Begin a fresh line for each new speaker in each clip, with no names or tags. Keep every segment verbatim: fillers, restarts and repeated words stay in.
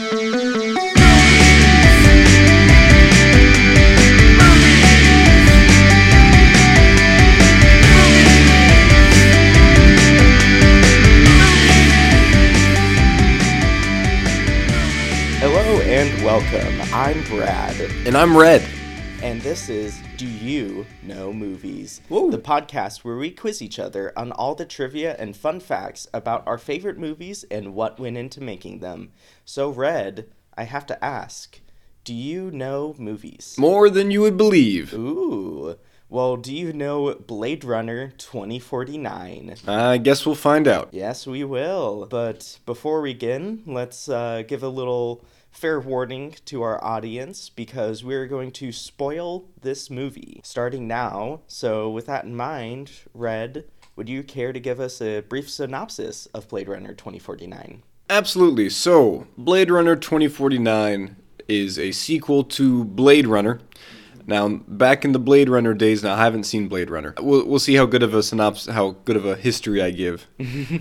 Hello and welcome. I'm Brad.
And I'm Red.
And this is Do You Know Movies?
Whoa.
The podcast where we quiz each other on all the trivia and fun facts about our favorite movies and what went into making them. So, Red, I have to ask, do you know movies?
More than you would believe.
Ooh. Well, do you know Blade Runner twenty forty-nine?
I guess we'll find out.
Yes, we will. But before we begin, let's uh, give a little fair warning to our audience because we're going to spoil this movie starting now. So with that in mind, Red, would you care to give us a brief synopsis of Blade Runner twenty forty-nine?
Absolutely. So, Blade Runner twenty forty-nine is a sequel to Blade Runner. Now, back in the Blade Runner days, now I haven't seen Blade Runner. We'll we'll see how good of a synopsis, how good of a history I give.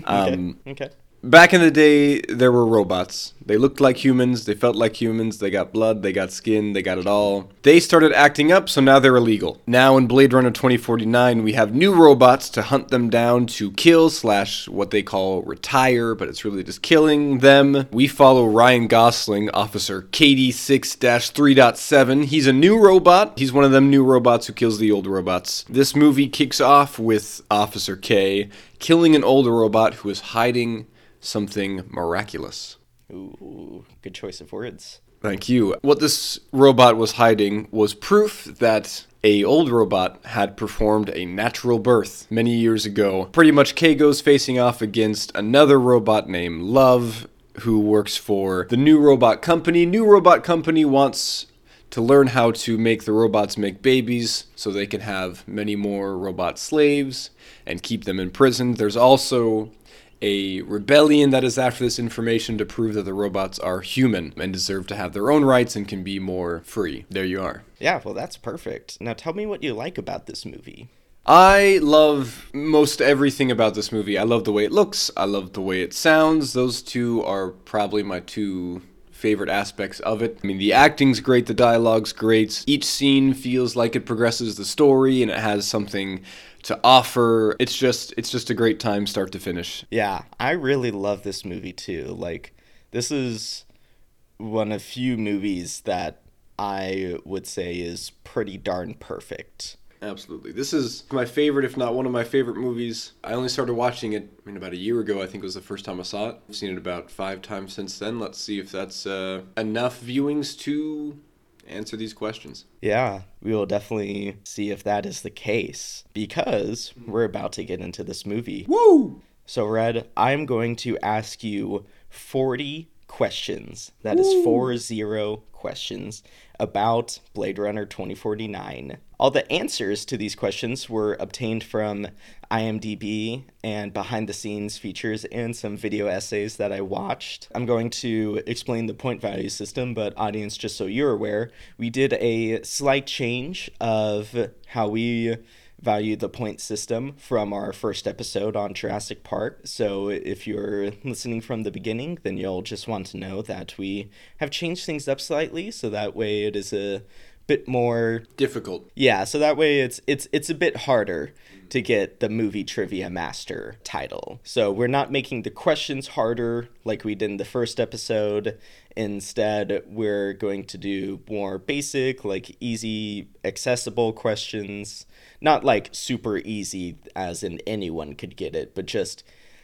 Um,
okay. okay.
Back in the day, there were robots. They looked like humans, they felt like humans, they got blood, they got skin, they got it all. They started acting up, so now they're illegal. Now in Blade Runner twenty forty-nine, we have new robots to hunt them down to kill slash what they call retire, but it's really just killing them. We follow Ryan Gosling, Officer K D six dash three point seven. He's a new robot. He's one of them new robots who kills the old robots. This movie kicks off with Officer K killing an older robot who is hiding something miraculous.
Ooh, good choice of words.
Thank you. What this robot was hiding was proof that a old robot had performed a natural birth many years ago. Pretty much K goes facing off against another robot named Love, who works for the New Robot Company. New Robot Company wants to learn how to make the robots make babies so they can have many more robot slaves and keep them imprisoned. There's also a rebellion that is after this information to prove that the robots are human and deserve to have their own rights and can be more free. There you are.
Yeah, well, that's perfect. Now tell me what you like about this movie.
I love most everything about this movie. I love the way it looks. I love the way it sounds. Those two are probably my two favorite aspects of it. I mean, the acting's great, the dialogue's great. Each scene feels like it progresses the story and it has something to offer. It's just it's just a great time start to finish.
Yeah, I really love this movie too. Like, this is one of few movies that I would say is pretty darn perfect.
Absolutely. This is my favorite, if not one of my favorite movies. I only started watching it, I mean, about a year ago, I think was the first time I saw it. I've seen it about five times since then. Let's see if that's uh, enough viewings to answer these questions.
Yeah, we will definitely see if that is the case, because we're about to get into this movie.
Woo!
So, Red, I'm going to ask you forty questions. That is four zero questions about Blade Runner twenty forty-nine. All the answers to these questions were obtained from IMDb and behind-the-scenes features and some video essays that I watched. I'm going to explain the point value system, but audience, just so you're aware, we did a slight change of how we value the point system from our first episode on Jurassic Park. So if you're listening from the beginning, then you'll just want to know that we have changed things up slightly, so that way it is a bit more
difficult.
Yeah, so that way it's it's it's a bit harder to get the Movie Trivia Master title. So we're not making the questions harder like we did in the first episode. Instead, we're going to do more basic, like easy, accessible questions. Not like super easy as in anyone could get it, but just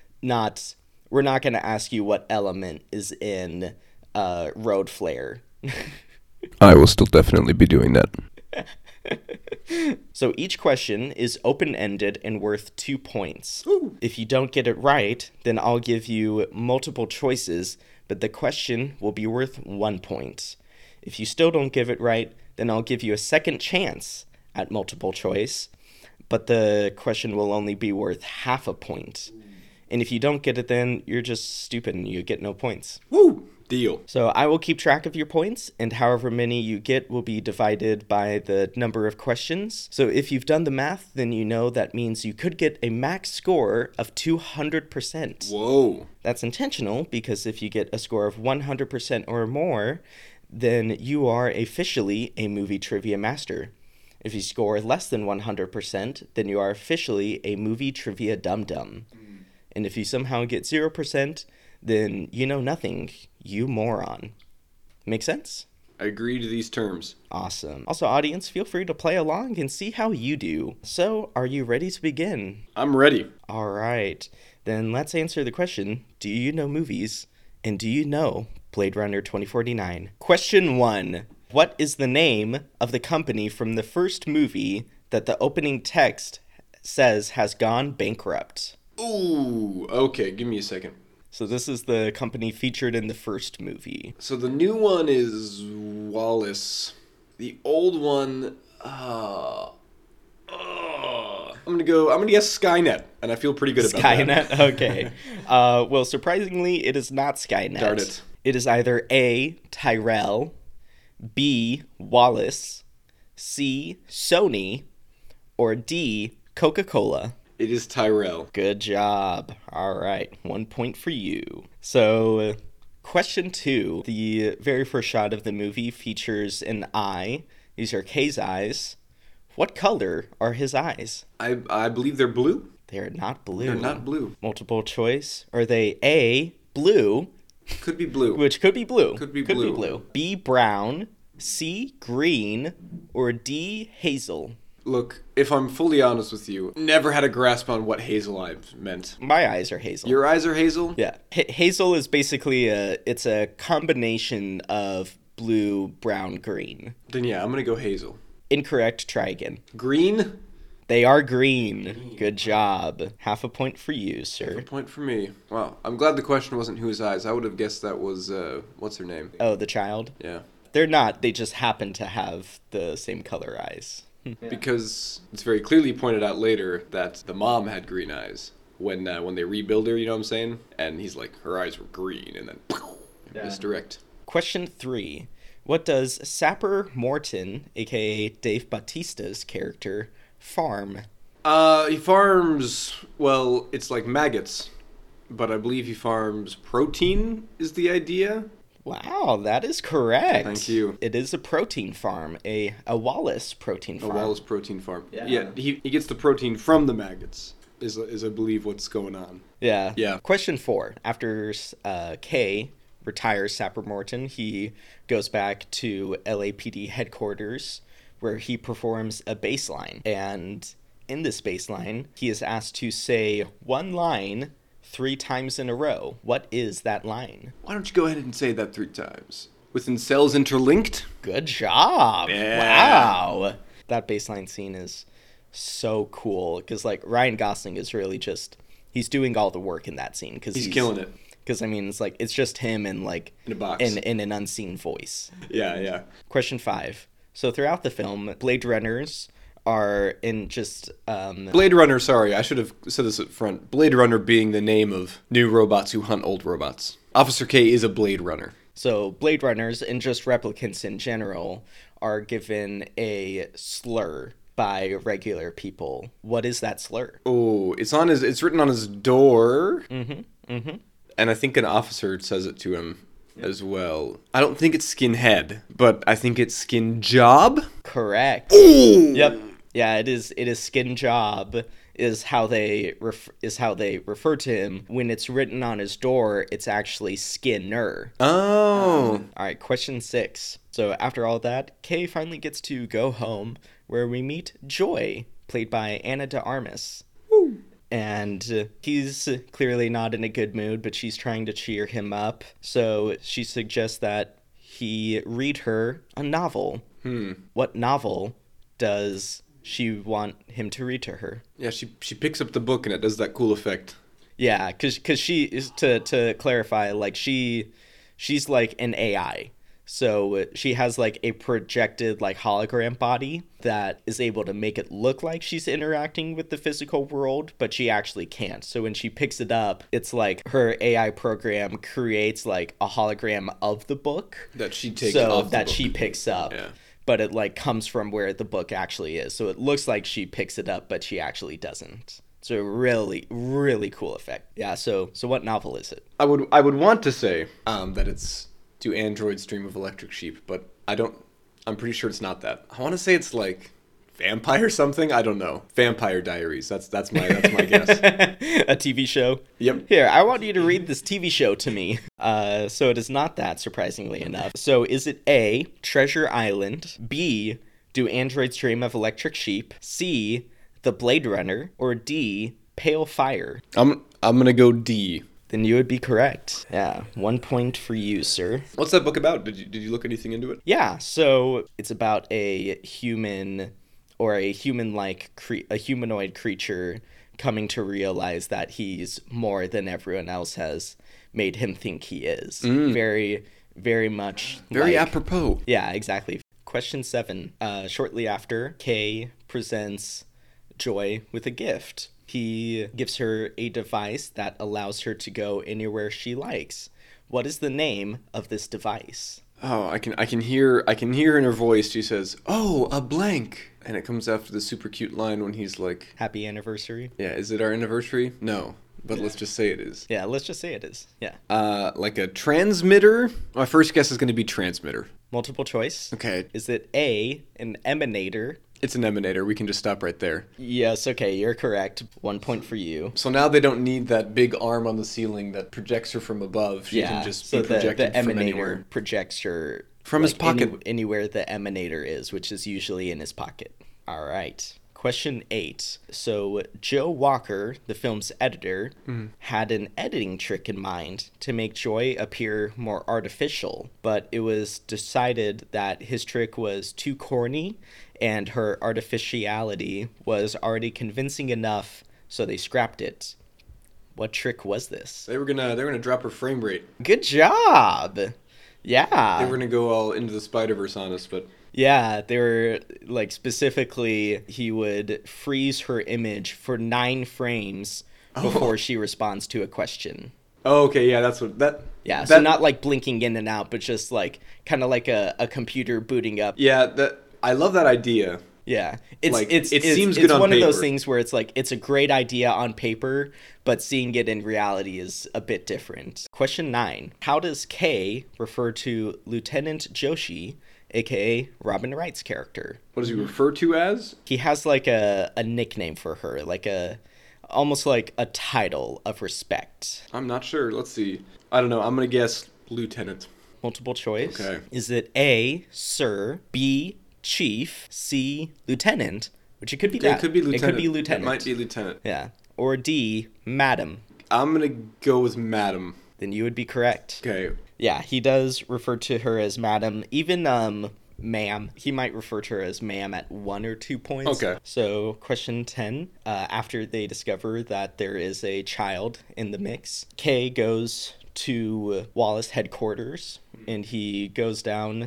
not, we're not going to ask you what element is in uh, Road Flare.
I will still definitely be doing that.
So each question is open-ended and worth two points.
Ooh.
If you don't get it right, then I'll give you multiple choices, but the question will be worth one point. If you still don't give it right, then I'll give you a second chance at multiple choice, but the question will only be worth half a point. And if you don't get it, then you're just stupid and you get no points.
Woo! Deal.
So I will keep track of your points, and however many you get will be divided by the number of questions. So if you've done the math, then you know that means you could get a max score of two hundred percent.
Whoa.
That's intentional, because if you get a score of one hundred percent or more, then you are officially a movie trivia master. If you score less than one hundred percent, then you are officially a movie trivia dum-dum. Mm. And if you somehow get zero percent, then you know nothing, you moron. Make sense?
I agree to these terms.
Awesome. Also, audience, feel free to play along and see how you do. So, are you ready to begin?
I'm ready.
All right. Then let's answer the question, do you know movies? And do you know Blade Runner twenty forty-nine? Question one. What is the name of the company from the first movie that the opening text says has gone bankrupt?
Ooh, okay, give me a second.
So this is the company featured in the first movie.
So the new one is Wallace. The old one, uh, uh I'm gonna go, I'm gonna guess Skynet, and I feel pretty good about
Skynet?
that.
Okay. uh, well, surprisingly, it is not Skynet.
Darn it.
It is either A, Tyrell, B, Wallace, C, Sony, or D, Coca-Cola.
It is Tyrell.
Good job. All right, one point for you. So, uh, question two. The very first shot of the movie features an eye. These are Kay's eyes. What color are his eyes?
I I believe they're blue.
They're not blue.
They're not blue.
Multiple choice. Are they A, blue?
Could be blue.
Which could be blue.
Could be
could
blue.
Be blue. B, brown. C, green. Or D, hazel.
Look, if I'm fully honest with you, never had a grasp on what hazel eyes meant.
My eyes are hazel.
Your eyes are hazel?
Yeah. H- hazel is basically a, it's a combination of blue, brown, green.
Then yeah, I'm gonna go hazel.
Incorrect. Try again.
Green?
They are green. Good job. Half a point for you, sir.
Half a point for me. Wow. I'm glad the question wasn't whose eyes. I would have guessed that was, uh, what's her name?
Oh, the child?
Yeah.
They're not. They just happen to have the same color eyes.
Yeah. Because it's very clearly pointed out later that the mom had green eyes when uh, when they rebuild her, you know what I'm saying? And he's like, her eyes were green, and then yeah. Misdirect.
Question three. What does Sapper Morton, aka Dave Bautista's character, farm?
Uh, he farms, well, it's like maggots, but I believe he farms protein is the idea.
Wow, that is correct.
Thank you.
It is a protein farm, a, a Wallace protein farm.
A Wallace protein farm.
Yeah.
Yeah, he, he gets the protein from the maggots, is, is I believe what's going on.
Yeah.
Yeah.
Question four. After uh, Kay retires Sapper Morton, he goes back to L A P D headquarters where he performs a baseline. And in this baseline, he is asked to say one line three times in a row. What is that line?
Why don't you go ahead and say that three times? Within cells interlinked?
Good job.
Yeah.
Wow. That baseline scene is so cool because, like, Ryan Gosling is really just, he's doing all the work in that scene. Cause
he's,
he's
killing it.
Because, I mean, it's like, it's just him and, like,
in a box.
In, in an unseen voice.
Yeah, yeah.
Question five. So throughout the film, Blade Runners are in just... Um,
Blade Runner, sorry, I should have said this up front. Blade Runner being the name of new robots who hunt old robots. Officer K is a Blade Runner.
So Blade Runners and just replicants in general are given a slur by regular people. What is that slur?
Oh, it's on his. It's written on his door.
Mm-hmm. Mm-hmm.
And I think an officer says it to him yep. as well. I don't think it's skinhead, but I think it's skin job.
Correct.
Ooh.
Yep. Yeah, it is. It is skin job is how they ref- is how they refer to him. When it's written on his door, it's actually Skinner.
Oh.
Um, all right. Question six. So after all that, Kay finally gets to go home, where we meet Joy, played by Anna de Armas.
Woo.
And uh, he's clearly not in a good mood, but she's trying to cheer him up. So she suggests that he read her a novel.
Hmm.
What novel does she want him to read to her?
Yeah, she she picks up the book and it does that cool effect.
Yeah, because cause she is, to, to clarify, like, she she's like an A I. So she has like a projected like hologram body that is able to make it look like she's interacting with the physical world, but she actually can't. So when she picks it up, it's like her A I program creates like a hologram of the book
that she takes
so
off the
that
book.
she picks up.
Yeah.
But it like comes from where the book actually is. So it looks like she picks it up, but she actually doesn't. So really, really cool effect. Yeah, so so what novel is it?
I would I would want to say um, that it's Do Androids Dream of Electric Sheep, but I don't. I'm pretty sure it's not that. I want to say it's like Vampire something. I don't know. Vampire Diaries. That's that's my that's my guess.
A T V show?
Yep.
Here, I want you to read this T V show to me. Uh, so it is not that, surprisingly enough. So is it A, Treasure Island, B, Do Androids Dream of Electric Sheep, C, The Blade Runner, or D, Pale Fire?
I'm I'm gonna go D.
Then you would be correct. Yeah, one point for you, sir.
What's that book about? Did you did you look anything into it?
Yeah, so it's about a human or a human-like cre- a humanoid creature coming to realize that he's more than everyone else has made him think he is.
Mm.
Very, very much.
Very
like,
apropos.
Yeah, exactly. Question seven. Uh, shortly after, Kay presents Joy with a gift. He gives her a device that allows her to go anywhere she likes. What is the name of this device?
Oh, I can I can hear I can hear in her voice. She says, "Oh, a blank," and it comes after the super cute line when he's like,
Happy anniversary.
"Yeah, is it our anniversary?" No, but let's just say it is.
Yeah, let's just say it is. Yeah.
Uh, like a transmitter. My first guess is going to be transmitter.
Multiple choice.
Okay,
Is it A, an emanator?
it's an emanator. We can just stop right there.
Yes, okay, you're correct. One point for you.
So now they don't need that big arm on the ceiling that projects her from above. She
yeah,
can just
so
be
the,
projected
the
from
emanator
anywhere.
projects her
From his pocket.
any- anywhere the emanator is, which is usually in his pocket. All right. Question eight. So Joe Walker, the film's editor,
Mm-hmm.
had an editing trick in mind to make Joy appear more artificial, but it was decided that his trick was too corny and her artificiality was already convincing enough, so they scrapped it. What trick was this?
They were gonna they were gonna drop her frame rate.
Good job. Yeah.
They were gonna go all into the Spider-Verse on us, but
Yeah, they were like specifically he would freeze her image for nine frames before
Oh.
she responds to a question.
oh, okay, yeah, that's what that.
Yeah,
that,
so not like blinking in and out, but just like kind of like a, a computer booting up.
Yeah, that I love that idea.
Yeah, it's
Like,
it's
it
it's,
seems
it's
good on
one of those
paper.
things where it's like it's a great idea on paper, but seeing it in reality is a bit different. Question nine: How does K refer to Lieutenant Joshi, aka Robin Wright's character?
What does he refer to as?
He has like a a nickname for her, like a almost like a title of respect.
I'm not sure. Let's see. I don't know. I'm gonna guess Lieutenant.
Multiple choice.
Okay.
Is it A, Sir, B, Chief, C, Lieutenant, which it could be that.
It could be Lieutenant.
It could be Lieutenant.
It might be Lieutenant.
Yeah. Or D, Madam.
I'm gonna go with Madam.
Then you would be correct.
Okay.
Yeah, he does refer to her as Madam. Even um ma'am. He might refer to her as ma'am at one or two points.
Okay.
So question ten. Uh, after they discover that there is a child in the mix, Kay goes to Wallace headquarters and he goes down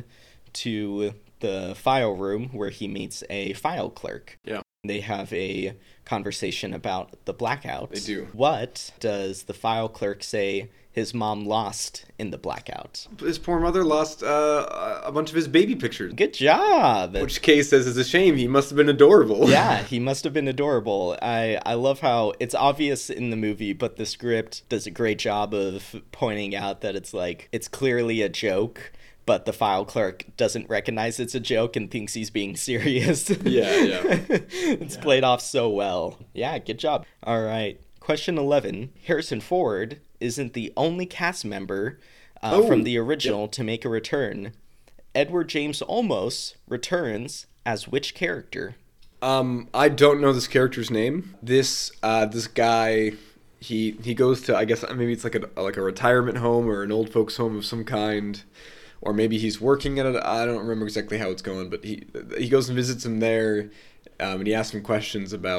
to the file room where he meets a file clerk.
Yeah.
They have a conversation about the blackouts.
They do.
What does the file clerk say his mom lost in the blackout?
His poor mother lost uh, a bunch of his baby pictures.
Good job.
Which Kay says is a shame. He must have been adorable.
Yeah, he must have been adorable. I, I love how it's obvious in the movie, but the script does a great job of pointing out that it's like, it's clearly a joke, but the file clerk doesn't recognize it's a joke and thinks he's being serious.
Yeah, yeah.
It's
Yeah.
played off so well. Yeah, good job. All right. Question eleven. Harrison Ford isn't the only cast member uh,
Oh,
from the original to make a return. Edward James Olmos returns as which character?
Um, I don't know this character's name. This uh, this guy, he he goes to, I guess maybe it's like a like a retirement home or an old folks home of some kind, or maybe he's working at it. I don't remember exactly how it's going, but he he goes and visits him there, um, and he asks him questions about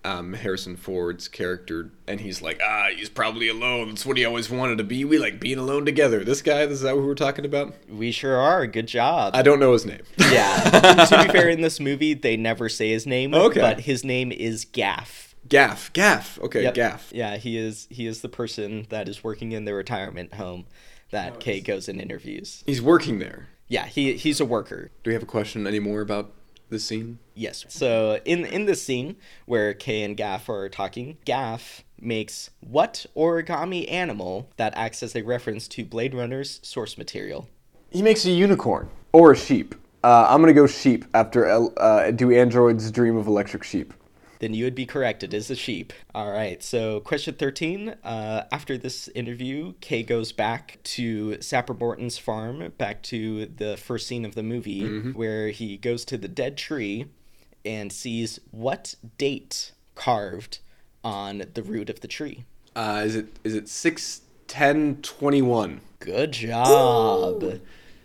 um, Harrison Ford's character, and he's like, ah, he's probably alone. That's what he always wanted to be. We like being alone together. This guy, this is that what we're talking about?
We sure are. Good job.
I don't know his name.
Yeah. To be fair, in this movie, they never say his name.
Okay.
But his name is Gaff.
Gaff. Gaff. Okay,
Yep.
Gaff.
Yeah, he is. He is the person that is working in the retirement home that
Oh,
Kay goes and interviews.
He's working there.
Yeah, he he's a worker.
Do we have a question anymore about this scene?
Yes. So in in this scene where Kay and Gaff are talking, Gaff makes what origami animal that acts as a reference to Blade Runner's source material?
He makes a unicorn. Or a sheep. Uh, I'm going to go sheep after uh, do androids dream of electric sheep.
Then you would be correct. It is a sheep. All right. So question thirteen. Uh, after this interview, Kay goes back to Sapper Morton's farm, back to the first scene of the movie, mm-hmm. where he goes to the dead tree and sees what date carved on the root of the tree.
Uh, is it is it six ten twenty-one?
Good job. Ooh.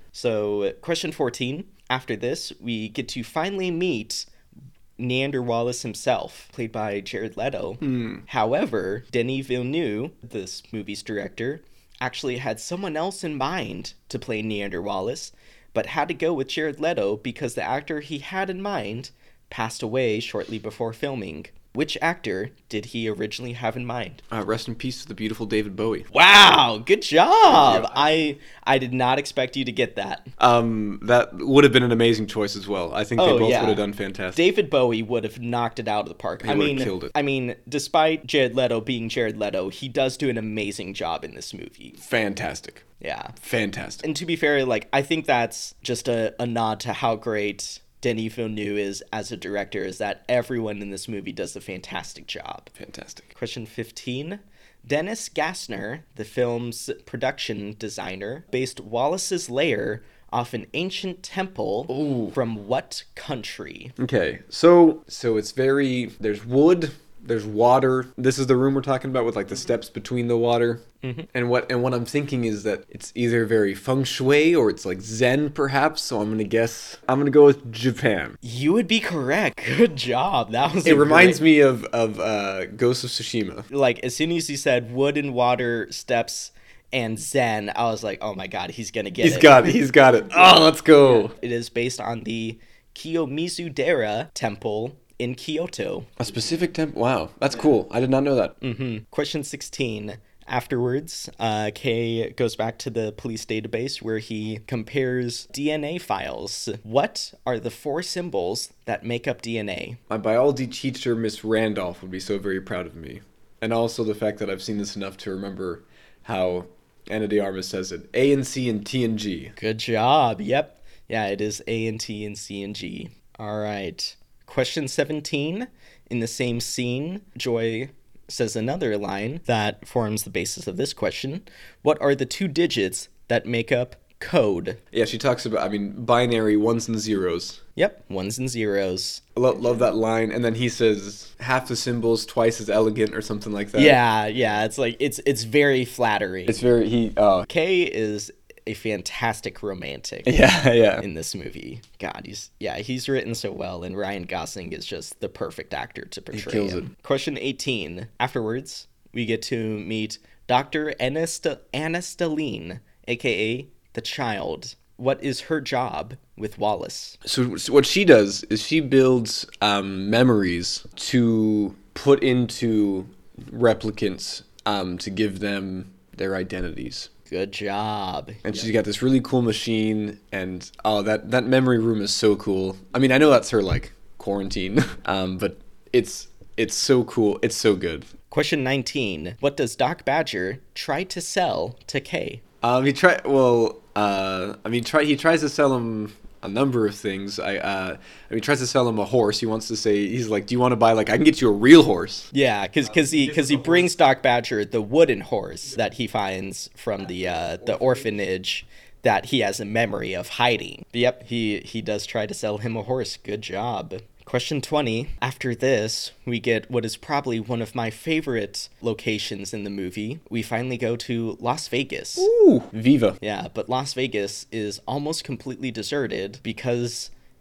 So question fourteen. After this, we get to finally meet Neander Wallace himself, played by Jared Leto.
Mm.
However, Denis Villeneuve, this movie's director, actually had someone else in mind to play Neander Wallace, but had to go with Jared Leto because the actor he had in mind passed away shortly before filming. Which actor did he originally have in mind?
Uh, rest in peace to the beautiful David Bowie.
Wow, good job! I I did not expect you to get that.
Um, that would have been an amazing choice as well. I think they
oh,
both
yeah.
would have done fantastic.
David Bowie would have knocked it out of the park.
He
I
would
mean,
have killed it.
I mean, despite Jared Leto being Jared Leto, he does do an amazing job in this movie.
Fantastic.
Yeah.
Fantastic.
And to be fair, like, I think that's just a, a nod to how great Denis Villeneuve is as a director, is that everyone in this movie does a fantastic job.
Fantastic.
Question fifteen. Dennis Gassner, the film's production designer, based Wallace's lair off an ancient temple
Ooh.
From what country?
Okay, so so it's very, there's wood, there's water. This is the room we're talking about with like the steps between the water.
Mm-hmm.
And what and what I'm thinking is that it's either very feng shui or it's like Zen perhaps. So I'm gonna guess I'm gonna go with Japan.
You would be correct. Good job. That was.
It reminds great... me of of uh, Ghost of Tsushima.
Like as soon as you said wood and water steps and Zen, I was like, oh my god, he's gonna get
he's
it.
He's got it. He's got it. Oh, let's go.
Yeah. It is based on the Kiyomizu-dera temple in Kyoto.
A specific temple. Wow, that's cool. I did not know that.
Mm-hmm. Question sixteen. Afterwards, uh, Kay goes back to the police database where he compares D N A files. What are the four symbols that make up D N A?
My biology teacher, Miss Randolph, would be so very proud of me. And also the fact that I've seen this enough to remember how Ana de Armas says it. A and C and T and G.
Good job. Yep. Yeah, it is A and T and C and G. All right. Question seventeen. In the same scene, Joy says another line that forms the basis of this question. What are the two digits that make up code?
Yeah, she talks about, I mean, binary ones and zeros.
Yep, ones and zeros.
Lo- love that line. And then he says, half the symbols twice as elegant or something like that.
Yeah, yeah, it's like, it's it's very flattering.
It's very, he, uh...
Kay is a fantastic romantic.
Yeah, yeah.
In this movie. God, he's, yeah, he's written so well, and Ryan Gosling is just the perfect actor to portray
he kills
him.
it.
Question eighteen. Afterwards, we get to meet Doctor Anast- Anastaline, aka the Child. What is her job with Wallace?
So, so what she does is she builds um, memories to put into replicants um, to give them their identities.
Good job.
And she's got this really cool machine, and oh, that, that memory room is so cool. I mean, I know that's her, like, quarantine, um, but it's it's so cool. It's so good.
Question nineteen. What does Doc Badger try to sell to Kay?
Um, he try well, uh, I mean, try he tries to sell him a number of things. I, uh, I mean, he tries to sell him a horse. He wants to say, he's like, do you want to buy, like, I can get you a real horse.
Yeah, because cause he, cause he brings Doc Badger the wooden horse that he finds from the uh, the orphanage that he has a memory of hiding. But yep, he, he does try to sell him a horse. Good job. Question twenty. After this, we get what is probably one of my favorite locations in the movie. We finally go to Las Vegas.
Ooh, Viva.
Yeah, but Las Vegas is almost completely deserted because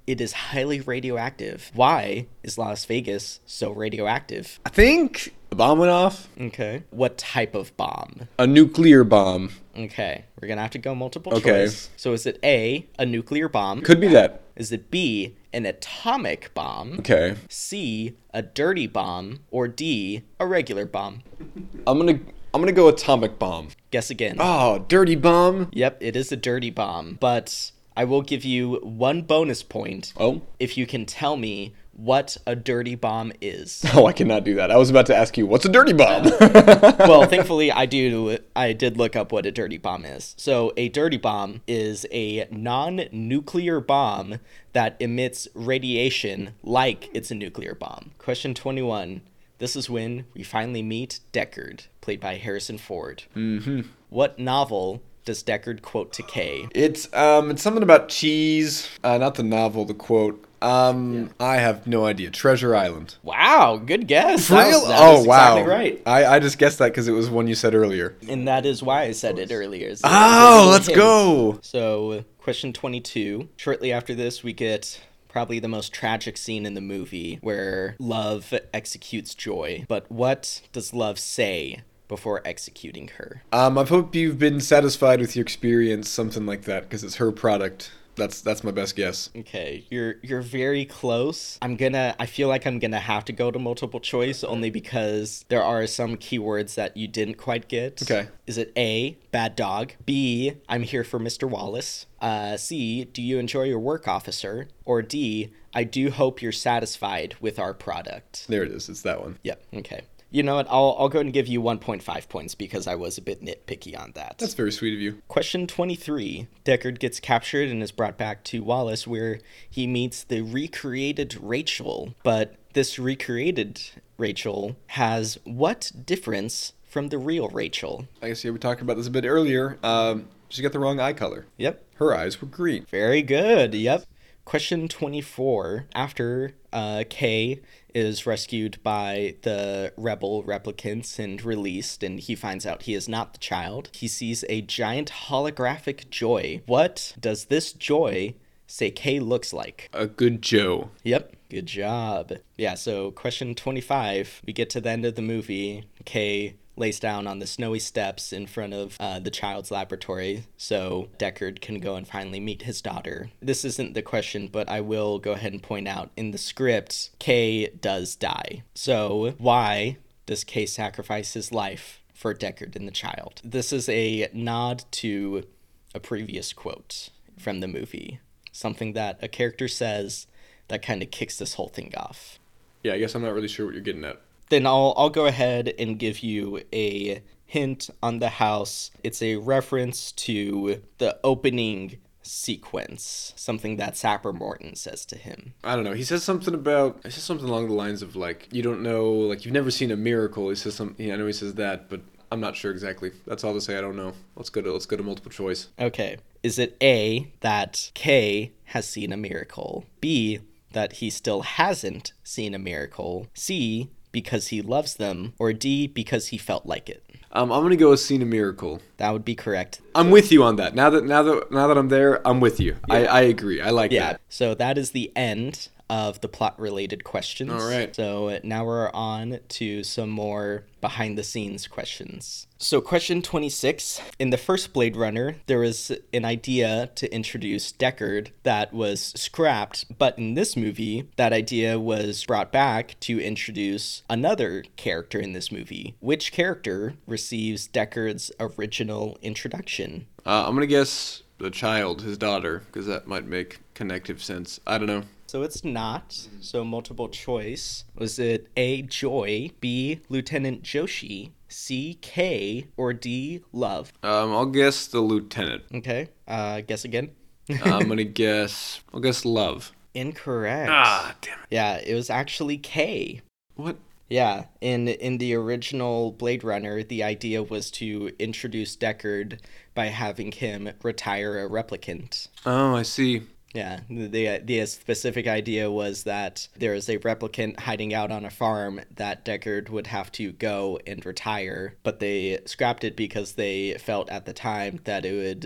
It is highly radioactive. Why is Las Vegas so radioactive?
I think the bomb went off.
Okay. What type of bomb?
A nuclear bomb.
Okay. We're going to have to go multiple
Okay.
choice. So is it A, a nuclear bomb?
Could be that.
Is it B, an atomic bomb?
Okay.
C, a dirty bomb? Or D, a regular bomb?
I'm gonna I'm gonna go atomic bomb.
Guess again.
Oh, dirty bomb.
Yep, it is a dirty bomb. But I will give you one bonus point
Oh.
if you can tell me what a dirty bomb is.
Oh, I cannot do that. I was about to ask you, what's a dirty bomb?
Well, thankfully, I do. I did look up what a dirty bomb is. So, a dirty bomb is a non-nuclear bomb that emits radiation like it's a nuclear bomb. Question twenty-one. This is when we finally meet Deckard, played by Harrison Ford.
Mm-hmm.
What novel does Deckard quote to Kay?
It's um, it's something about cheese. Uh, not the novel, the quote. Um, I have no idea. Treasure Island.
Wow, good guess.
For
That
real?
was- that
Oh,
is
wow.
exactly right.
I, I just guessed that because it was one you said earlier.
And that is why I said it earlier. It's a-
Oh,
it's a little
let's
hint.
go.
So, question twenty-two. Shortly after this, we get probably the most tragic scene in the movie where love executes joy. But what does love say before executing her?
Um, I hope you've been satisfied with your experience, something like that, because it's her product. That's that's my best guess.
Okay, you're you're very close. I'm gonna I feel like I'm gonna have to go to multiple choice only because there are some keywords that you didn't quite get.
Okay.
Is it A, bad dog? B, I'm here for Mister Wallace? Uh, C, do you enjoy your work, officer? Or D, I do hope you're satisfied with our product.
There it is. It's that one.
Yep, okay. You know what, I'll, I'll go and give you one point five points because I was a bit nitpicky on that.
That's very sweet of you.
Question twenty-three. Deckard gets captured and is brought back to Wallace where he meets the recreated Rachel. But this recreated Rachel has what difference from the real Rachel?
I guess yeah, we talked about this a bit earlier. Um, she got the wrong eye color.
Yep.
Her eyes were green.
Very good. Yep. Question twenty-four. After uh, Kay is rescued by the rebel replicants and released, and he finds out he is not the child, he sees a giant holographic Joy. What does this Joy say Kay looks like?
A good Joe.
Yep. Good job. Yeah, so question twenty-five. We get to the end of the movie. Kay lays down on the snowy steps in front of uh, the child's laboratory so Deckard can go and finally meet his daughter. This isn't the question, but I will go ahead and point out in the script, Kay does die. So why does Kay sacrifice his life for Deckard and the child? This is a nod to a previous quote from the movie. Something that a character says that kind of kicks this whole thing off.
Yeah, I guess I'm not really sure what you're getting at.
Then I'll I'll go ahead and give you a hint on the house. It's a reference to the opening sequence, something that Sapper Morton says to him.
I don't know. He says something about. He says something along the lines of like, you don't know, like you've never seen a miracle. He says something. Yeah, I know he says that, but I'm not sure exactly. That's all to say. I don't know. Let's go to let's go to multiple choice.
Okay. Is it A, that Kay has seen a miracle? B, that he still hasn't seen a miracle? C, because he loves them? Or D, because he felt like it?
Um, I'm gonna go with seen a miracle.
That would be correct.
I'm with you on that. Now that now that now that I'm there, I'm with you. I, I agree. I like
Yeah.
that.
So that is the end of the plot-related questions.
All right.
So now we're on to some more behind-the-scenes questions. So question twenty-six. In the first Blade Runner, there was an idea to introduce Deckard that was scrapped, but in this movie, that idea was brought back to introduce another character in this movie. Which character receives Deckard's original introduction?
Uh, I'm gonna guess the child, his daughter, because that might make connective sense. I don't know.
So it's not. So multiple choice. Was it A, Joy, B, Lieutenant Joshi, C, Kay, or D, Love?
Um, I'll guess the lieutenant.
Okay. Uh, guess again.
I'm gonna guess. I'll guess love.
Incorrect.
Ah, damn it.
Yeah, it was actually Kay.
What?
Yeah, in in the original Blade Runner, the idea was to introduce Deckard by having him retire a replicant.
Oh, I see.
Yeah, the the specific idea was that there is a replicant hiding out on a farm that Deckard would have to go and retire, but they scrapped it because they felt at the time that it would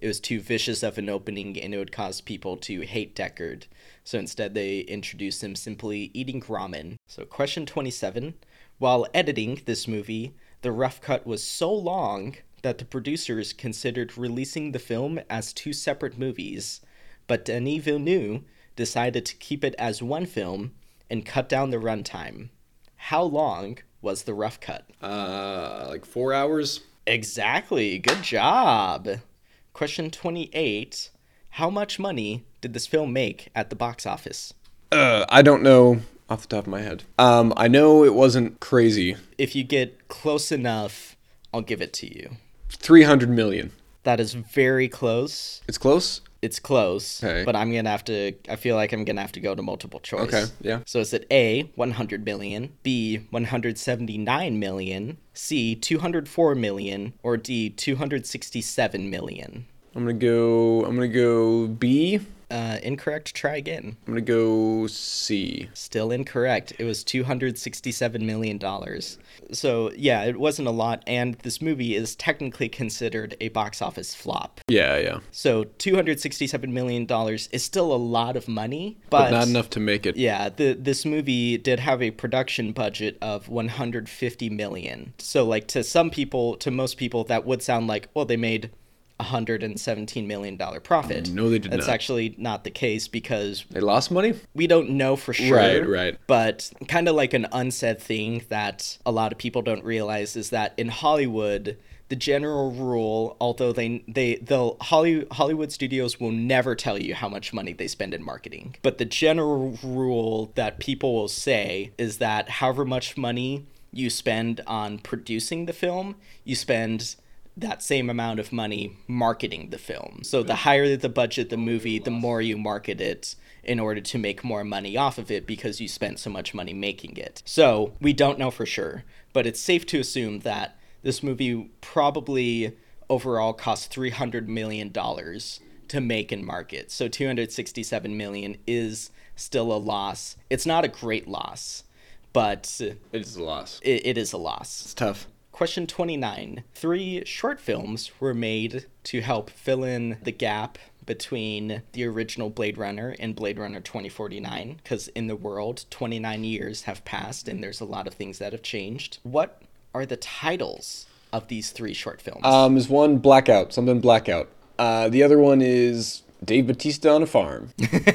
it was too vicious of an opening and it would cause people to hate Deckard. So instead they introduced him simply eating ramen. So question twenty-seven. While editing this movie, the rough cut was so long that the producers considered releasing the film as two separate movies, but Denis Villeneuve decided to keep it as one film and cut down the runtime. How long was the rough cut?
Uh, like four hours?
Exactly. Good job. Question twenty-eight. How much money did this film make at the box office?
Uh, I don't know off the top of my head. Um, I know it wasn't crazy.
If you get close enough, I'll give it to you.
three hundred million.
That is very close.
It's close?
It's close,
Okay.
but I'm going to have to, I feel like I'm going to have to go to multiple choice.
Okay, yeah.
So is it A, one hundred million, B, one hundred seventy-nine million, C, two hundred four million, or D, two hundred sixty-seven million?
I'm gonna go, I'm gonna go B.
Uh, incorrect. Try again.
I'm gonna go C.
Still incorrect. It was two hundred sixty-seven million dollars. So, yeah, it wasn't a lot, and this movie is technically considered a box office flop.
Yeah, yeah.
So, two hundred sixty-seven million dollars is still a lot of money, but,
But not enough to make it.
yeah, the, this movie did have a production budget of one hundred fifty million dollars. So, like, to some people, to most people, that would sound like, well, they made one hundred seventeen million dollars profit.
No, they did
That's
not.
actually not the case because
They lost money?
we don't know for sure.
Right, right.
But kind of like an unsaid thing that a lot of people don't realize is that in Hollywood, the general rule, although they they they'll Holly, Hollywood studios will never tell you how much money they spend in marketing. But the general rule that people will say is that however much money you spend on producing the film, you spend that same amount of money marketing the film. So the higher the budget the movie, the more you market it in order to make more money off of it because you spent so much money making it. So we don't know for sure, but it's safe to assume that this movie probably overall cost three hundred million dollars to make and market. So two hundred sixty-seven million dollars is still a loss. It's not a great loss, but
It is a loss.
it, it is a loss.
It's tough.
Question twenty-nine. Three short films were made to help fill in the gap between the original Blade Runner and Blade Runner twenty forty-nine, because in the world, twenty-nine years have passed and there's a lot of things that have changed. What are the titles of these three short films?
Um, is one Blackout, something Blackout. Uh, the other one is Dave Bautista on a farm.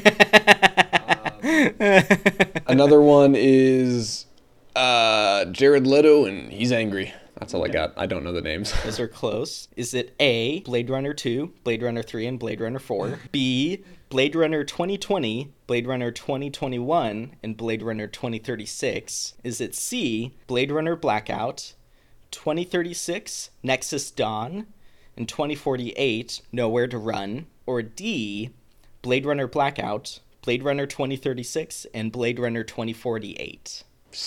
um, another one is uh, Jared Leto and he's angry. That's all I got. I don't know the names.
Those are close. Is it A, Blade Runner two, Blade Runner three, and Blade Runner four? B, Blade Runner twenty twenty, Blade Runner twenty twenty-one, and Blade Runner twenty thirty-six? Is it C, Blade Runner Blackout, twenty thirty-six, Nexus Dawn, and twenty forty-eight, Nowhere to Run? Or D, Blade Runner Blackout, Blade Runner twenty thirty-six, and Blade Runner twenty forty-eight?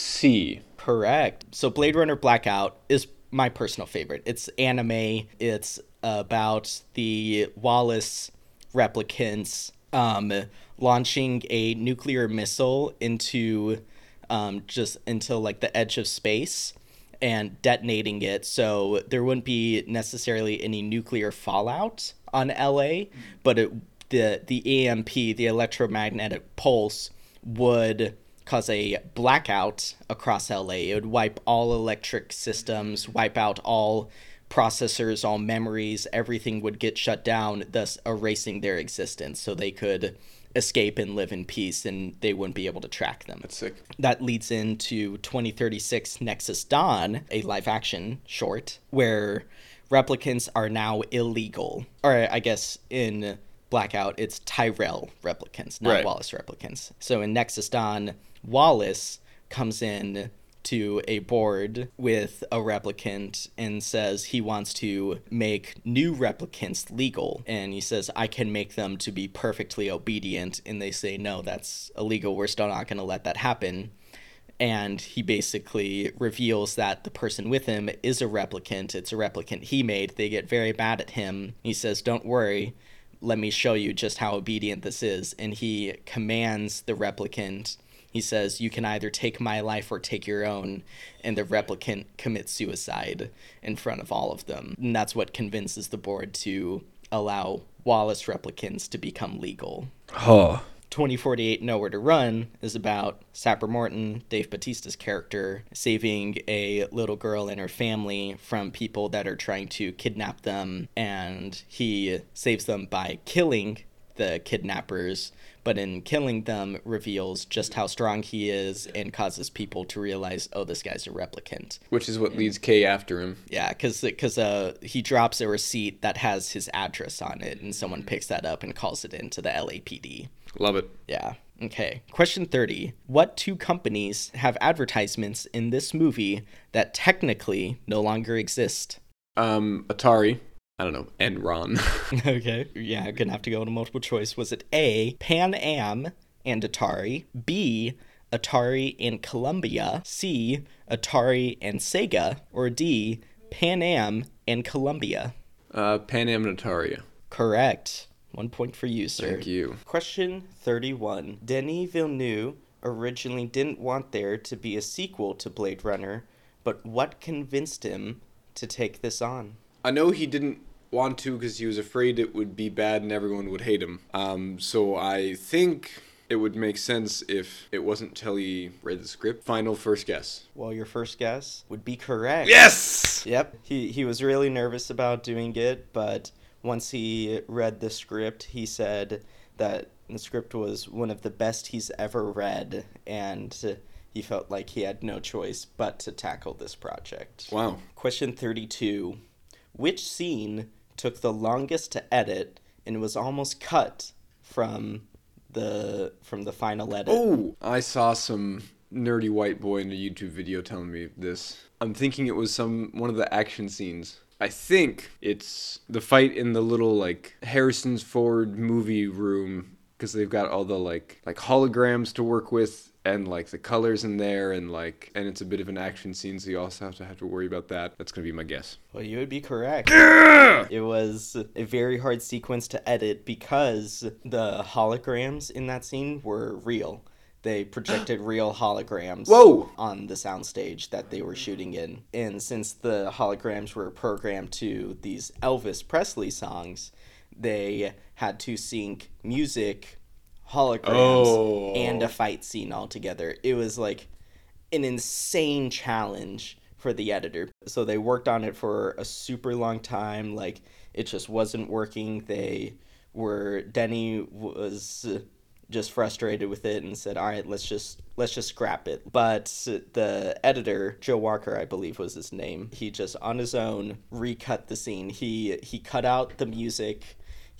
C.
Correct. So Blade Runner Blackout is my personal favorite. It's anime. It's about the Wallace replicants um, launching a nuclear missile into um, just into like the edge of space and detonating it. So there wouldn't be necessarily any nuclear fallout on L A, but it, the the E M P, the electromagnetic pulse, would cause a blackout across L A. It would wipe all electric systems, wipe out all processors, all memories, everything would get shut down, thus erasing their existence so they could escape and live in peace and they wouldn't be able to track them.
That's sick.
That leads into twenty thirty-six Nexus Dawn, a live action short, where replicants are now illegal. Or I guess in Blackout, it's Tyrell replicants, not
Right.
Wallace replicants. So in Nexus Dawn, Wallace comes in to a board with a replicant and says he wants to make new replicants legal. And he says, I can make them to be perfectly obedient. And they say, no, that's illegal. We're still not going to let that happen. And he basically reveals that the person with him is a replicant. It's a replicant he made. They get very mad at him. He says, don't worry. Let me show you just how obedient this is. And he commands the replicant. He says, you can either take my life or take your own. And the replicant commits suicide in front of all of them. And that's what convinces the board to allow Wallace replicants to become legal.
Huh.
twenty forty-eight Nowhere to Run is about Sapper Morton, Dave Bautista's character, saving a little girl and her family from people that are trying to kidnap them, and he saves them by killing the kidnappers, but in killing them reveals just how strong he is and causes people to realize, oh, this guy's a replicant.
Which is what and, leads Kay after him.
Yeah, because because uh, he drops a receipt that has his address on it, and someone picks that up and calls it into the L A P D.
Love it.
Yeah. Okay. Question thirty. What two companies have advertisements in this movie that technically no longer exist?
Um, Atari. I don't know, Enron.
Okay. Yeah, gonna have to go into multiple choice. Was it A, Pan Am and Atari, B, Atari and Columbia, C, Atari and Sega, or D, Pan Am and Columbia?
Uh, Pan Am and Atari.
Correct. One point for you, sir.
Thank you.
Question thirty-one. Denis Villeneuve originally didn't want there to be a sequel to Blade Runner, but what convinced him to take this on?
I know he didn't want to because he was afraid it would be bad and everyone would hate him. Um, so I think it would make sense if it wasn't till he read the script. Final first guess.
Well, your first guess would be correct.
Yes!
Yep. He, he was really nervous about doing it, but once he read the script, he said that the script was one of the best he's ever read, and he felt like he had no choice but to tackle this project.
Wow.
Question thirty-two. Which scene took the longest to edit and was almost cut from the from the final edit?
Oh, I saw some nerdy white boy in a YouTube video telling me this. I'm thinking it was some one of the action scenes. I think it's the fight in the little like Harrison's Ford movie room because they've got all the like like holograms to work with and like the colors in there and like and it's a bit of an action scene, so you also have to have to worry about that. That's gonna be my guess.
Well, you would be correct.
Yeah!
It was a very hard sequence to edit because the holograms in that scene were real. They projected real holograms
Whoa!
on the soundstage that they were shooting in. And since the holograms were programmed to these Elvis Presley songs, they had to sync music, holograms,
oh.
and a fight scene all together. It was like an insane challenge for the editor. So they worked on it for a super long time. Like, it just wasn't working. They were... Denny was... just frustrated with it and said, all right, let's just let's just scrap it. But the editor, Joe Walker, I believe was his name, he just on his own recut the scene. He he cut out the music.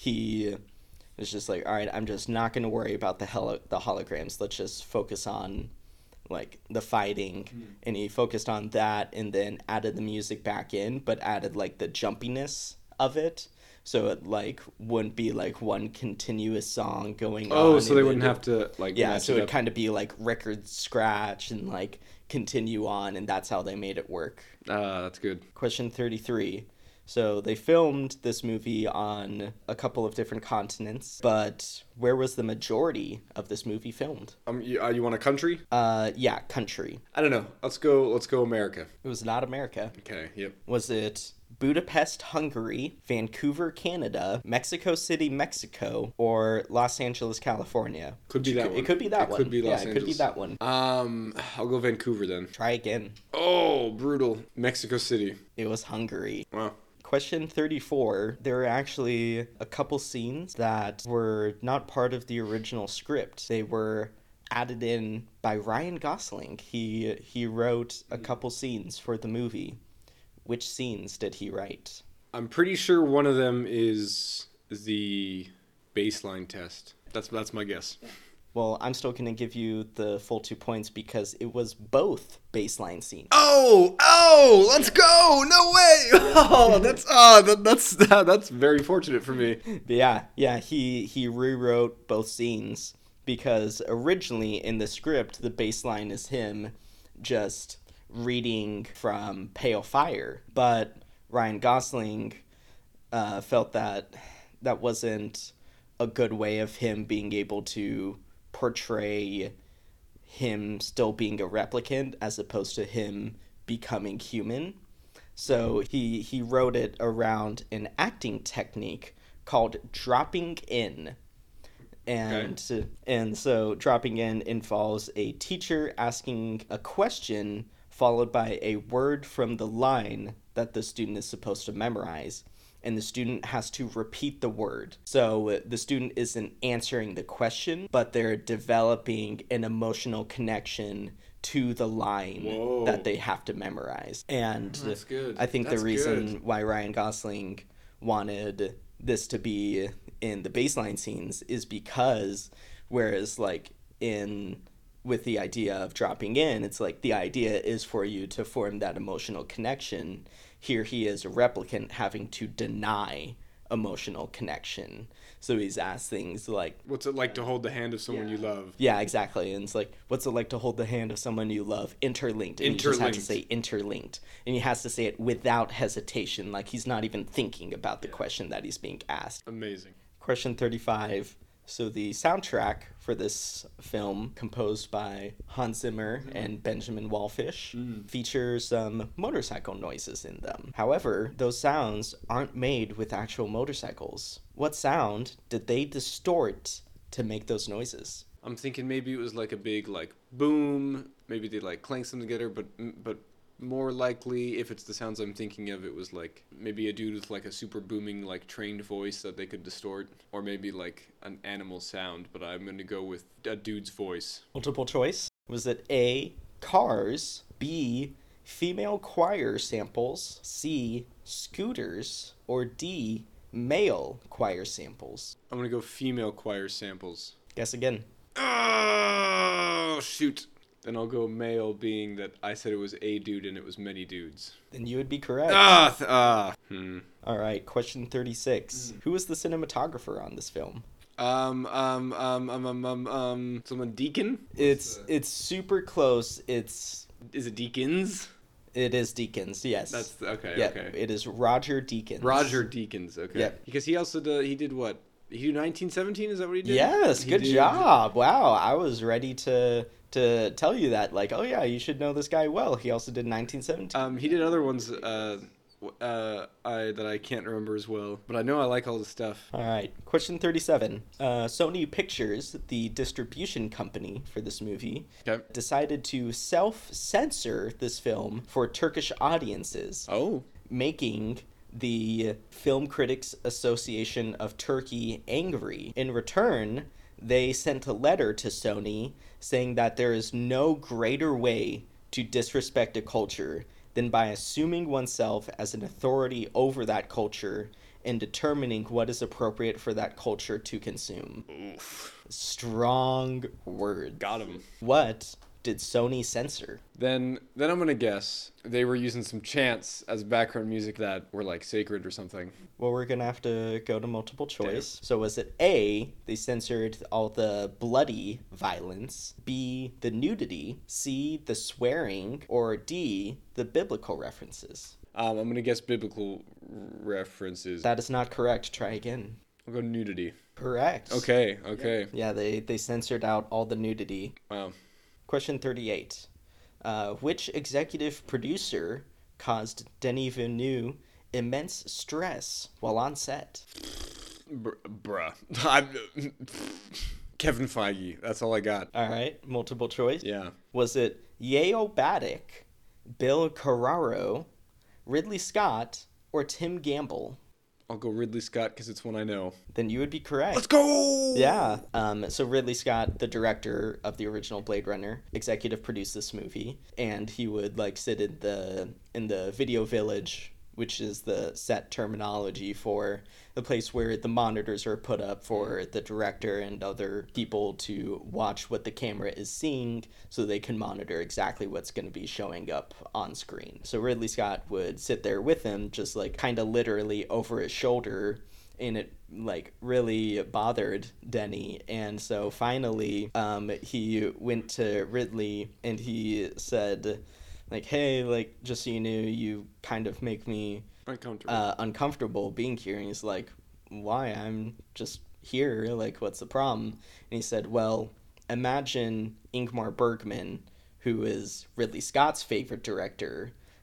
He was just like, all right, I'm just not going to worry about the hel- the holograms. Let's just focus on like the fighting. Mm. And he focused on that and then added the music back in, but added like the jumpiness of it. So it, like, wouldn't be, like, one continuous song going
oh, on. Oh, so they
would,
wouldn't have to, like,
yeah, so it would kind of be, like, record scratch and, like, continue on, and that's how they made it work.
Ah, uh, that's good.
Question thirty-three. So they filmed this movie on a couple of different continents, but where was the majority of this movie filmed?
Um, you, uh, you want a country?
Uh, yeah, country.
I don't know. Let's go, let's go America.
It was not America.
Okay, yep.
Was it... Budapest, Hungary, Vancouver, Canada, Mexico City, Mexico, or Los Angeles, California?
Could be that
could,
one.
It could be that
it
one.
Could be Los
yeah,
Angeles.
it could be that one.
Um, I'll go Vancouver then.
Try again.
Oh, brutal. Mexico City.
It was Hungary.
Wow.
Question thirty-four. There were actually a couple scenes that were not part of the original script. They were added in by Ryan Gosling. He he wrote a couple scenes for the movie. Which scenes did he write?
I'm pretty sure one of them is the baseline test. That's that's my guess.
Well, I'm still going to give you the full two points because it was both baseline scenes.
Oh, oh, let's go! No way! Oh, that's oh, that, that's that's very fortunate for me.
But yeah, yeah, he he rewrote both scenes because originally in the script the baseline is him just reading from Pale Fire, but Ryan Gosling uh, felt that that wasn't a good way of him being able to portray him still being a replicant as opposed to him becoming human. So he he wrote it around an acting technique called Dropping In. And okay. and so dropping in involves a teacher asking a question followed by a word from the line that the student is supposed to memorize, and the student has to repeat the word. So the student isn't answering the question, but they're developing an emotional connection to the line Whoa. That they have to memorize. And
That's good.
I think
That's
the reason
good.
why Ryan Gosling wanted this to be in the baseline scenes is because whereas like in with the idea of dropping in, it's like the idea is for you to form that emotional connection. Here he is a replicant having to deny emotional connection. So he's asked things like,
what's it like to hold the hand of someone yeah. you love?
Yeah, exactly. And it's like, what's it like to hold the hand of someone you love? Interlinked. And interlinked. You just have to say interlinked. And he has to say it without hesitation, like he's not even thinking about the yeah. question that he's being asked.
Amazing.
Question thirty-five. So the soundtrack for this film, composed by Hans Zimmer mm. and Benjamin Wallfisch, mm. features some motorcycle noises in them. However, those sounds aren't made with actual motorcycles. What sound did they distort to make those noises?
I'm thinking maybe it was like a big like boom. Maybe they like clank them together, but but. More likely, if it's the sounds I'm thinking of, it was like maybe a dude with like a super booming like trained voice that they could distort, or maybe like an animal sound, but I'm going to go with a dude's voice.
Multiple choice. Was it A, cars, B, female choir samples, C, scooters, or D, male choir samples?
I'm going to go female choir samples.
Guess again.
Oh, shoot. Then I'll go male, being that I said it was a dude and it was many dudes.
Then you would be correct.
Ah, th- ah. Hmm.
All right, question thirty-six. Mm. Who was the cinematographer on this film?
Um, um, um, um, um, um, um someone Deacon?
It's uh, it's super close. It's
is it Deakins?
It is Deakins. Yes.
That's okay.
Yep.
Okay.
It is Roger Deakins.
Roger Deakins. Okay.
Yeah.
Because he also did, he did what? He did nineteen seventeen. Is that what he did?
Yes.
He
good
did...
job. Wow. I was ready to. to tell you that, like, oh yeah, you should know this guy well. He also did nineteen seventeen.
Um, he did other ones uh, uh, I, that I can't remember as well, but I know I like all the stuff.
All right, question thirty-seven. Uh, Sony Pictures, the distribution company for this movie,
okay.
decided to self-censor this film for Turkish audiences.
Oh.
Making the Film Critics Association of Turkey angry. In return, they sent a letter to Sony saying that there is no greater way to disrespect a culture than by assuming oneself as an authority over that culture and determining what is appropriate for that culture to consume.
Oof.
Strong word.
Got him.
What did Sony censor?
Then then I'm gonna guess they were using some chants as background music that were like sacred or something.
Well, we're gonna have to go to multiple choice. Damn. So was it A, they censored all the bloody violence, B, the nudity, C, the swearing, or D, the biblical references?
Um, I'm gonna guess biblical references.
That is not correct. Try again.
I'll go nudity.
Correct.
Okay, okay.
Yeah, they, they censored out all the nudity.
Wow.
Question thirty-eight. Uh, which executive producer caused Denis Villeneuve immense stress while on set?
Br- bruh. I'm, Kevin Feige. That's all I got.
All right. Multiple choice?
Yeah.
Was it Yeo Baddick, Bill Carraro, Ridley Scott, or Tim Gamble?
I'll go Ridley Scott because it's one I know.
Then you would be correct.
Let's go!
Yeah. Um, so Ridley Scott, the director of the original Blade Runner, executive produced this movie, and he would like sit in the in the video village, which is the set terminology for the place where the monitors are put up for the director and other people to watch what the camera is seeing so they can monitor exactly what's going to be showing up on screen. So Ridley Scott would sit there with him, just like kind of literally over his shoulder, and it like really bothered Denny. And so finally um, he went to Ridley and he said, like, hey, like, just so you know, you kind of make me
uncomfortable
uh, uncomfortable being here. And he's like, why? I'm just here. Like, what's the problem? And he said, well, imagine Ingmar Bergman, who is Ridley Scott's favorite director,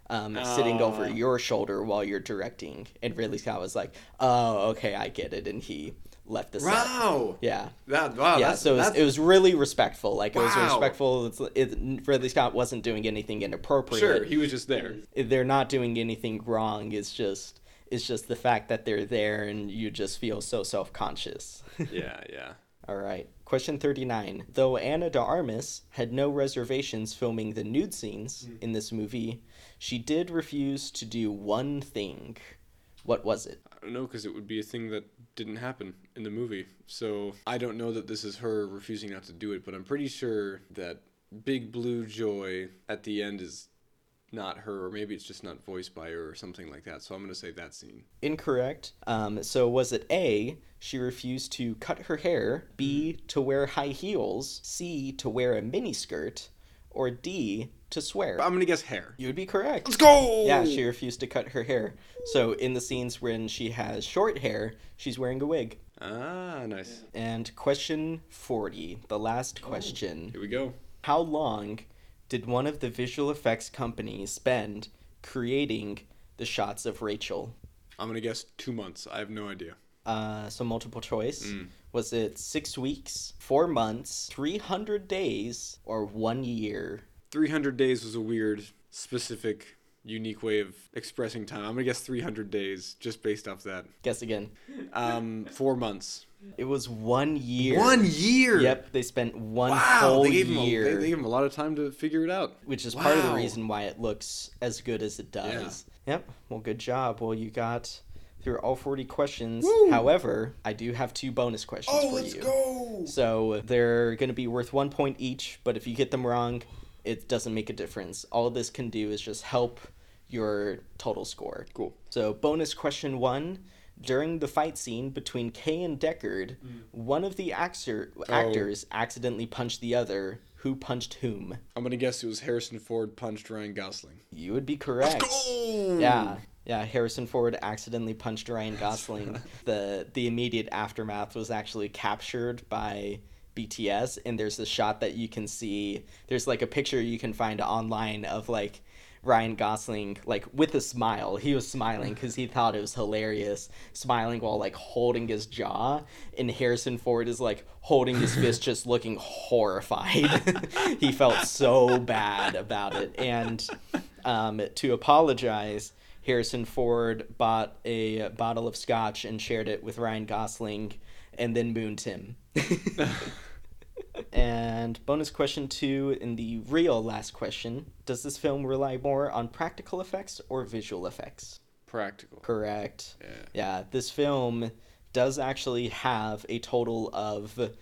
um, sitting over
Oh.
your shoulder while you're directing. And Ridley Scott was like, "Oh, okay, I get it," and he left the set.
Wow.
Yeah.
That wow.
Yeah,
that's,
so it was,
that's,
it was really respectful. Like, it was
Wow.
respectful. It's, it, Ridley Scott wasn't doing anything inappropriate.
sure. He was just there.
They're not doing anything wrong. It's just it's just the fact that they're there and you just feel so self-conscious.
Yeah, yeah.
All right. Question thirty-nine. Though Ana de Armas had no reservations filming the nude scenes
Mm.
in this movie, she did refuse to do one thing. What was it?
I don't know, because it would be a thing that didn't happen in the movie. So I don't know that this is her refusing not to do it, but I'm pretty sure that Big Blue Joy at the end is not her, or maybe it's just not voiced by her or something like that. So I'm going to say that scene.
Incorrect. Um, so was it A, she refused to cut her hair, B, to wear high heels, C, to wear a miniskirt, or D, to swear?
I'm going to guess hair.
You would be correct.
Let's go!
Yeah, she refused to cut her hair. So in the scenes when she has short hair, she's wearing a wig.
Ah, nice.
And question forty, the last question.
Here we go.
How long did one of the visual effects companies spend creating the shots of Rachel?
I'm going to guess two months. I have no idea.
Uh, so multiple choice.
Mm.
Was it six weeks, four months, three hundred days, or one year?
three hundred days was a weird, specific, unique way of expressing time. I'm going to guess three hundred days, just based off that.
Guess again.
Um, four months.
It was one year.
One year?
Yep, they spent one
Wow,
whole
they gave, him
year.
a, they, they gave him a lot of time to figure it out.
Which is part of the
Wow.
reason why it looks as good as it does. Yep. Well, good job. Well, you got through all forty questions.
Woo!
However, I do have two bonus questions
Oh,
for
let's
you.
go!
So they're going to be worth one point each, but if you get them wrong, it doesn't make a difference. All this can do is just help your total score.
Cool.
So bonus question one. During the fight scene between Kay and Deckard,
Mm.
one of the actor,
Oh.
actors accidentally punched the other. Who punched whom?
I'm going to guess it was Harrison Ford punched Ryan Gosling.
You would be correct.
Let's go!
Yeah, yeah. Harrison Ford accidentally punched Ryan Gosling. the The immediate aftermath was actually captured by B T S, and there's a shot that you can see. There's like a picture you can find online of like Ryan Gosling like with a smile. He was smiling because he thought it was hilarious, smiling while like holding his jaw, and Harrison Ford is like holding his fist, just looking horrified. He felt so bad about it, and um, to apologize, Harrison Ford bought a bottle of scotch and shared it with Ryan Gosling, and then mooned him. And bonus question two, in the real last question, does this film rely more on practical effects or visual effects?
Practical.
Correct.
Yeah.
Yeah, this film does actually have a total of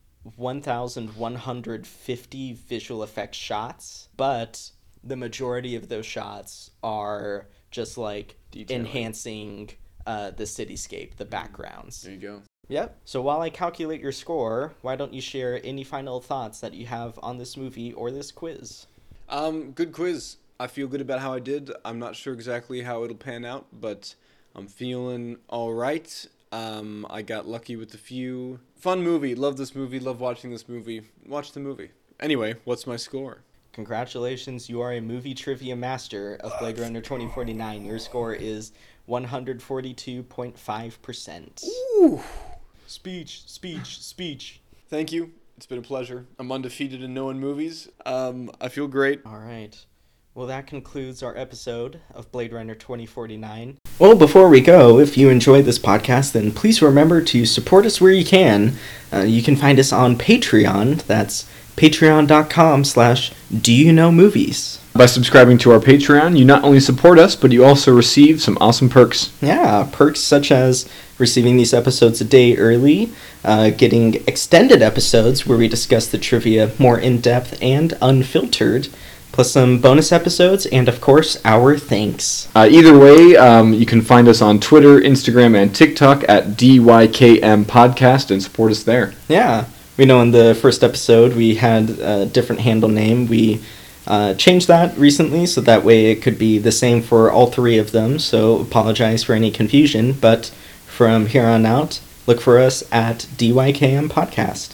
one thousand one hundred fifty visual effects shots, but the majority of those shots are just like
Detailing.
enhancing uh, the cityscape, the backgrounds.
There you go.
Yep. So while I calculate your score, why don't you share any final thoughts that you have on this movie or this quiz?
Um, good quiz. I feel good about how I did. I'm not sure exactly how it'll pan out, but I'm feeling all right. Um, I got lucky with a few. Fun movie. Love this movie. Love watching this movie. Watch the movie. Anyway, what's my score?
Congratulations, you are a movie trivia master of Blade Runner twenty forty-nine. Your score is one hundred forty-two point five percent.
Ooh.
Speech, speech, speech.
Thank you. It's been a pleasure. I'm undefeated in knowing movies. Um, I feel great.
All right. Well, that concludes our episode of Blade Runner twenty forty-nine. Well, before we go, if you enjoyed this podcast, then please remember to support us where you can. Uh, you can find us on Patreon. That's patreon.com slash do you know movies.
By subscribing to our Patreon, you not only support us, but you also receive some awesome perks.
Yeah, perks such as receiving these episodes a day early, uh, getting extended episodes where we discuss the trivia more in-depth and unfiltered, plus some bonus episodes, and of course, our thanks.
Uh, either way, um, you can find us on Twitter, Instagram, and TikTok at D Y K M Podcast and support us there.
Yeah, we know in the first episode we had a different handle name. We uh, changed that recently, so that way it could be the same for all three of them, so apologize for any confusion, but from here on out, look for us at D Y K M Podcast.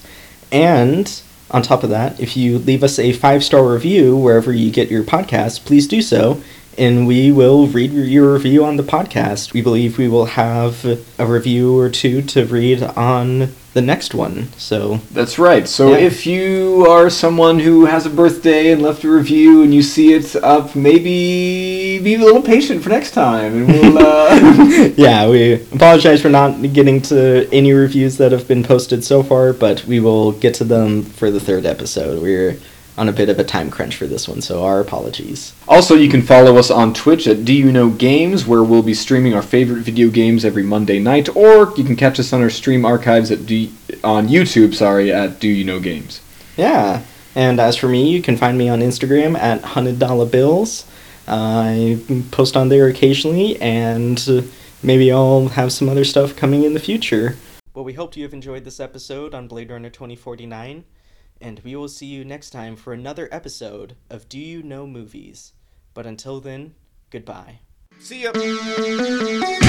And on top of that, if you leave us a five-star review wherever you get your podcast, please do so, and we will read your review on the podcast. We believe we will have a review or two to read on the next one. So
that's right. So
yeah.
If you are someone who has a birthday and left a review and you see it up, maybe be a little patient for next time, and we'll. Uh...
yeah, we apologize for not getting to any reviews that have been posted so far, but we will get to them for the third episode. We're on a bit of a time crunch for this one, so our apologies.
Also, you can follow us on Twitch at Do You Know Games, where we'll be streaming our favorite video games every Monday night, or you can catch us on our stream archives at D- on YouTube, sorry, at Do You Know Games.
Yeah, and as for me, you can find me on Instagram at one hundred dollar bills. Uh, I post on there occasionally, and maybe I'll have some other stuff coming in the future. Well, we hope you have enjoyed this episode on Blade Runner twenty forty-nine. And we will see you next time for another episode of Do You Know Movies. But until then, goodbye.
See ya!